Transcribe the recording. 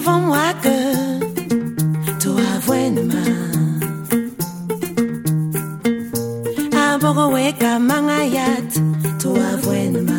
devant moi que tu avoues ma. Abogo weka mangayat tu avoues ma.